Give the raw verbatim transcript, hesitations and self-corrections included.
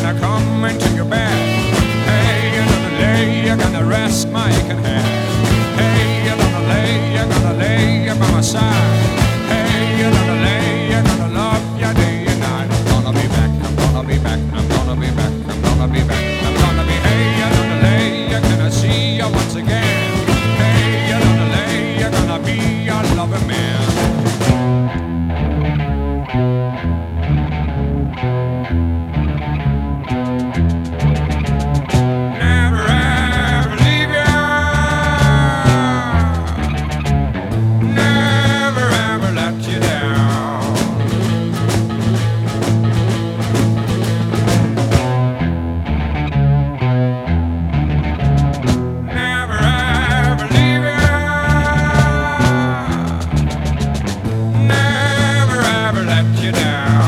gonna come into your bed. Hey, you're gonna lay, you're gonna rest my aching head. Hey, you're gonna lay, you're gonna lay by my side. Hey, you're gonna lay, you're gonna love ya day and night. I'm gonna be back, I'm gonna be back, I'm gonna be back, I'm gonna be back, I'm gonna be. Hey, you're gonna lay, you're gonna see ya once again. Hey, you're gonna lay, you're gonna be a loving man. You down.